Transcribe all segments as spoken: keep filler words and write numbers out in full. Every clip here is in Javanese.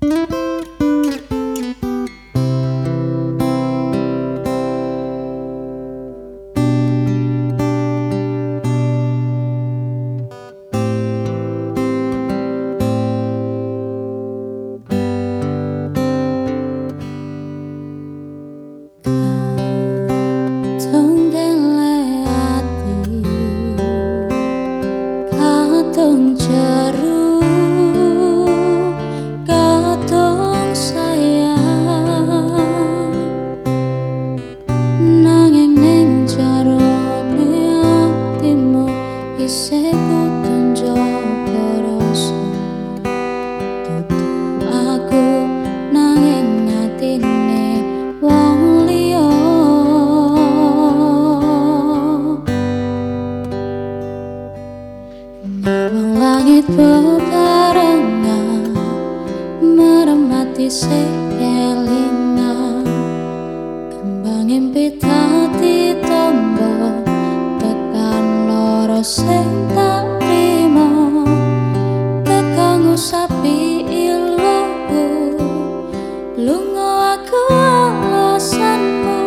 Langit bebarengan meremati sekelingan, kembang impi tadi tombo tekan loro sing tak trimo, tekan ngusapi iloku lunga aku alasanmu.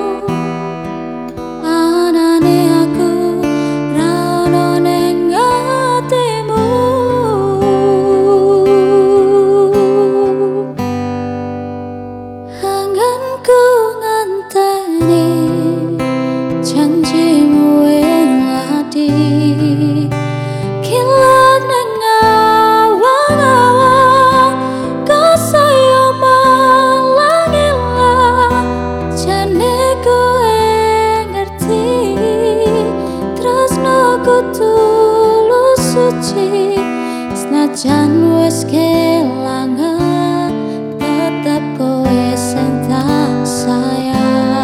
Anane aku ra ono ning atimu, anganku nganteni janjimu ing ati. Kilat ning awang-awang kasaya malang ilang, jane kowe ngerti tresnoku tulus suci. Senajan wis kelangan tetep kowe sing tak sayang.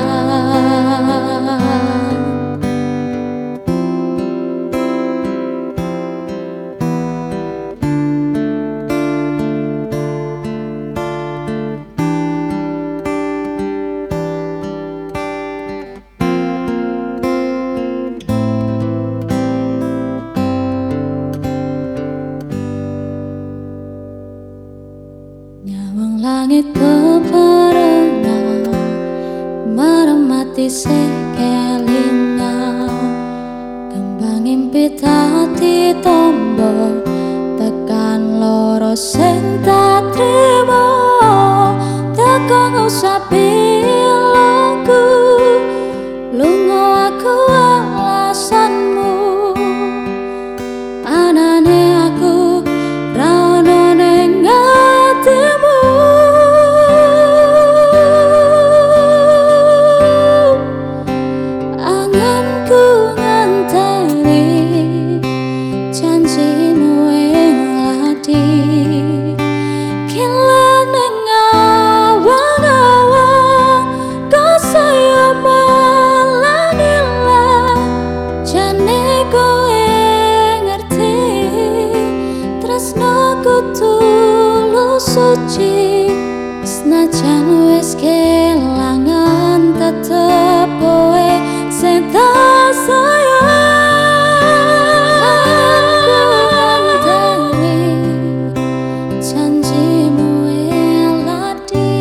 Nyawang langit bebarengan meremati sekelingan, kembang impi tadi tombo tekan loro sing tak trimo, tekan ngusapi iloku lunga aku alasanmu. Anane aku ra ono ning atimu, anganku nganteni janjimu ing ati. Kilat ning awang-awang kasaya malang ilang, jane kowe ngerti tresnoku tulus suci. Senajan wis kelangan tetep kowe sing tak sayang. Nganteni janjimu ing ati.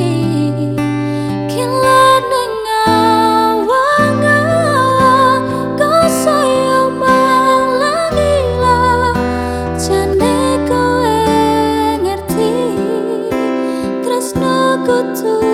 Kilat ning awang-awang kasaya malang ilang, jane kowe ngerti tresnoku tulus